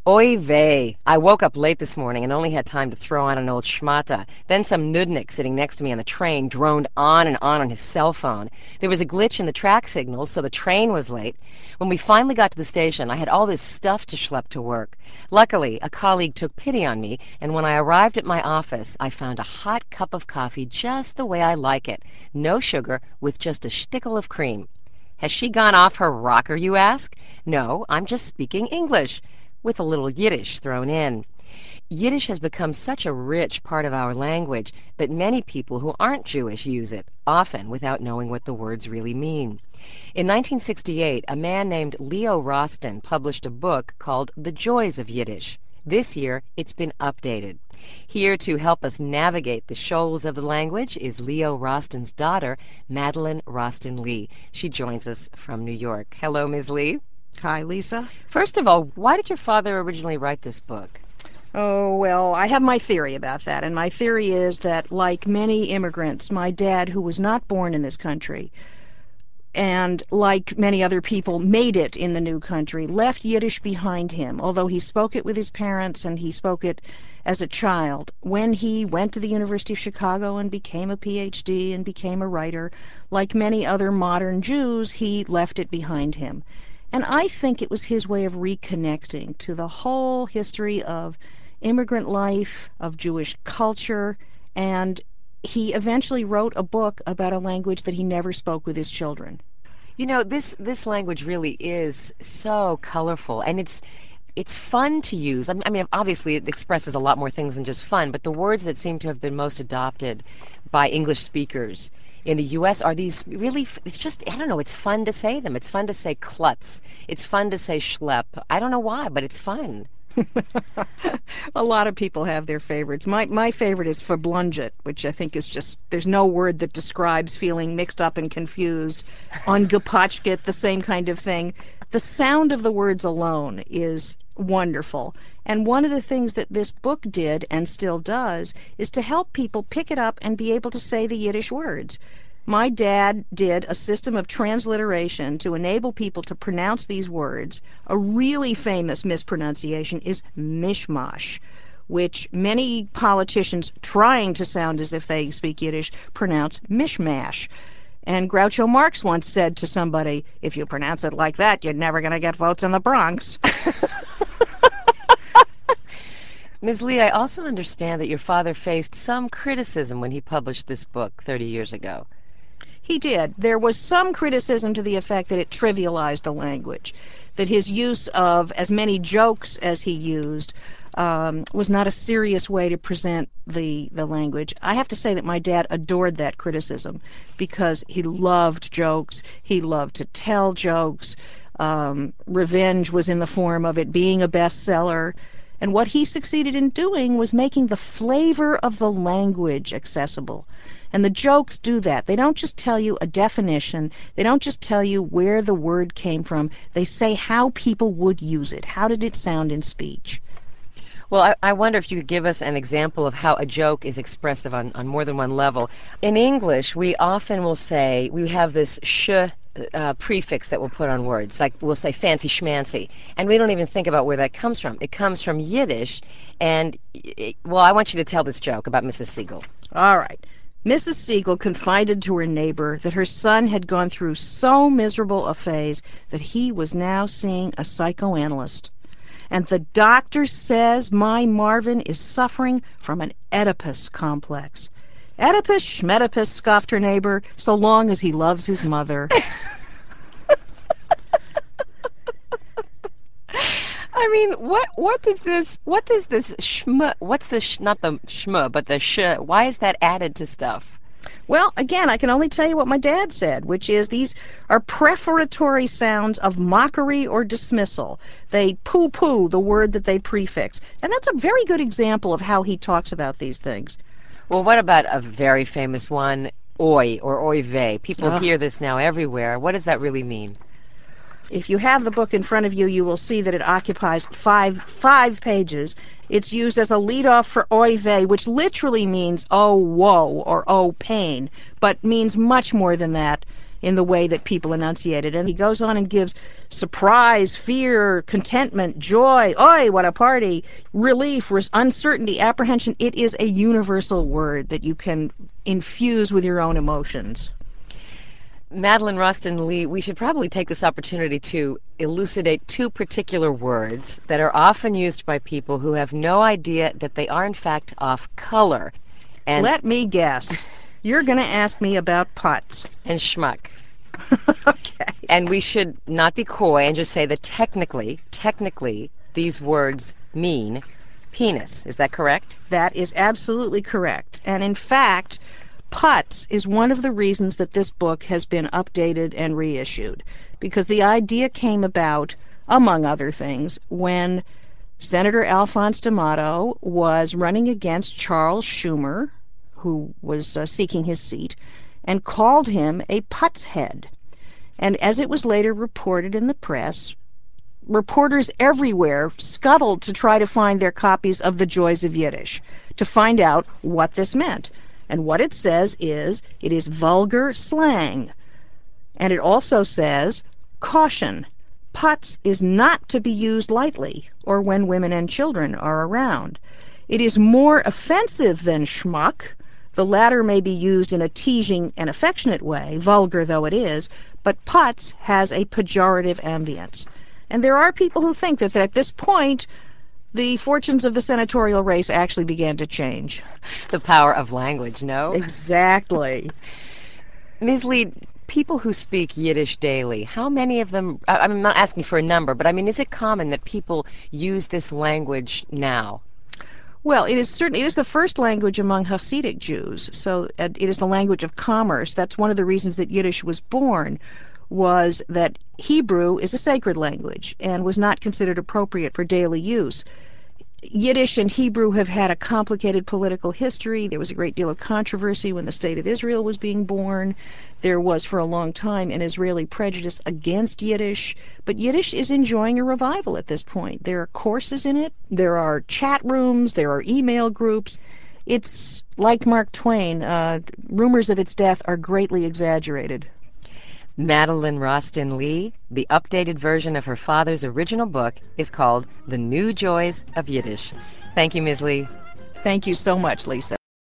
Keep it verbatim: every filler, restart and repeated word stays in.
Oy vey. I woke up late this morning and only had time to throw on an old schmata. Then some nudnik sitting next to me on the train droned on and on on his cell phone. There was a glitch in the track signals, so the train was late. When we finally got to the station, I had all this stuff to schlep to work. Luckily, a colleague took pity on me, and when I arrived at my office, I found a hot cup of coffee just the way I like it. No sugar, with just a shtickle of cream. Has she gone off her rocker, you ask? No, I'm just speaking English, with a little Yiddish thrown in. Yiddish has become such a rich part of our language that many people who aren't Jewish use it, often without knowing what the words really mean. In nineteen sixty-eight, a man named Leo Roston published a book called The Joys of Yiddish. This year, it's been updated. Here to help us navigate the shoals of the language is Leo Roston's daughter, Madeline Roston Lee. She joins us from New York. Hello, Miz Lee. Hi, Lisa. First of all, why did your father originally write this book? Oh, well, I have my theory about that, and my theory is that, like many immigrants, my dad, who was not born in this country, and like many other people, made it in the new country, left Yiddish behind him, although he spoke it with his parents and he spoke it as a child. When he went to the University of Chicago and became a P H D and became a writer, like many other modern Jews, he left it behind him. And I think it was his way of reconnecting to the whole history of immigrant life, of Jewish culture, and he eventually wrote a book about a language that he never spoke with his children. You know, this this language really is so colorful, and it's it's fun to use. I mean, obviously it expresses a lot more things than just fun, but the words that seem to have been most adopted by English speakers in the U S are these really, it's just, I don't know, it's fun to say them. It's fun to say klutz. It's fun to say schlep. I don't know why, but it's fun. A lot of people have their favorites. My my favorite is verblunget, which I think is just, there's no word that describes feeling mixed up and confused. Ungepatchget, the same kind of thing. The sound of the words alone is wonderful. And one of the things that this book did, and still does, is to help people pick it up and be able to say the Yiddish words. My dad did a system of transliteration to enable people to pronounce these words. A really famous mispronunciation is mishmash, which many politicians trying to sound as if they speak Yiddish pronounce mishmash. And Groucho Marx once said to somebody, if you pronounce it like that, you're never going to get votes in the Bronx. Miz Lee, I also understand that your father faced some criticism when he published this book thirty years ago. He did. There was some criticism to the effect that it trivialized the language, that his use of as many jokes as he used um, was not a serious way to present the, the language. I have to say that my dad adored that criticism because he loved jokes, he loved to tell jokes. Um, Revenge was in the form of it being a bestseller. And what he succeeded in doing was making the flavor of the language accessible. And the jokes do that. They don't just tell you a definition. They don't just tell you where the word came from. They say how people would use it. How did it sound in speech? Well, I, I wonder if you could give us an example of how a joke is expressive on, on more than one level. In English, we often will say, we have this sh uh, prefix that we'll put on words. Like we'll say fancy schmancy. And we don't even think about where that comes from. It comes from Yiddish. And, it, well, I want you to tell this joke about Missus Siegel. All right. Missus Siegel confided to her neighbor that her son had gone through so miserable a phase that he was now seeing a psychoanalyst. And the doctor says my Marvin is suffering from an Oedipus complex. Oedipus schmedipus, scoffed her neighbor, so long as he loves his mother. I mean, what what does this what does this shma what's the sh, not the shma but the sh, why is that added to stuff? Well, again, I can only tell you what my dad said, which is these are prefatory sounds of mockery or dismissal. They poo-poo the word that they prefix. And that's a very good example of how he talks about these things. Well, what about a very famous one, oi or oy vey? People Oh. hear this now everywhere. What does that really mean? If you have the book in front of you, you will see that it occupies five five pages. It's used as a lead-off for oy vey, which literally means oh woe or oh pain, but means much more than that. in the way that people enunciate it. And he goes on and gives surprise, fear, contentment, joy, oi, what a party, relief, res- uncertainty, apprehension. It is a universal word that you can infuse with your own emotions. Madeline Rostin Lee, we should probably take this opportunity to elucidate two particular words that are often used by people who have no idea that they are in fact off color. And Let me guess. You're going to ask me about putz. and schmuck. Okay. And we should not be coy and just say that technically, technically, these words mean penis. Is that correct? That is absolutely correct. And in fact, putz is one of the reasons that this book has been updated and reissued, because the idea came about, among other things, when Senator Alphonse D'Amato was running against Charles Schumer, who was uh, seeking his seat, and called him a putz head. And as it was later reported in the press, reporters everywhere scuttled to try to find their copies of The Joys of Yiddish to find out what this meant. And what it says is, it is vulgar slang. And it also says, caution, putz is not to be used lightly or when women and children are around. It is more offensive than schmuck. The latter may be used in a teasing and affectionate way, vulgar though it is, but putz has a pejorative ambience. And there are people who think that, that at this point, the fortunes of the senatorial race actually began to change. The power of language, no? Exactly. Miz Lee, people who speak Yiddish daily, how many of them, I- I'm not asking for a number, but I mean, is it common that people use this language now? Well, it is certainly, it is the first language among Hasidic Jews, so uh, it is the language of commerce. That's one of the reasons that Yiddish was born, was that Hebrew is a sacred language and was not considered appropriate for daily use. Yiddish and Hebrew have had a complicated political history. There was a great deal of controversy when the State of Israel was being born. There was, for a long time, an Israeli prejudice against Yiddish. But Yiddish is enjoying a revival at this point. There are courses in it. There are chat rooms. There are email groups. It's like Mark Twain. Uh, rumors of its death are greatly exaggerated. Madeline Rostin Lee, the updated version of her father's original book is called The New Joys of Yiddish. Thank you, Miz Lee. Thank you so much, Lisa.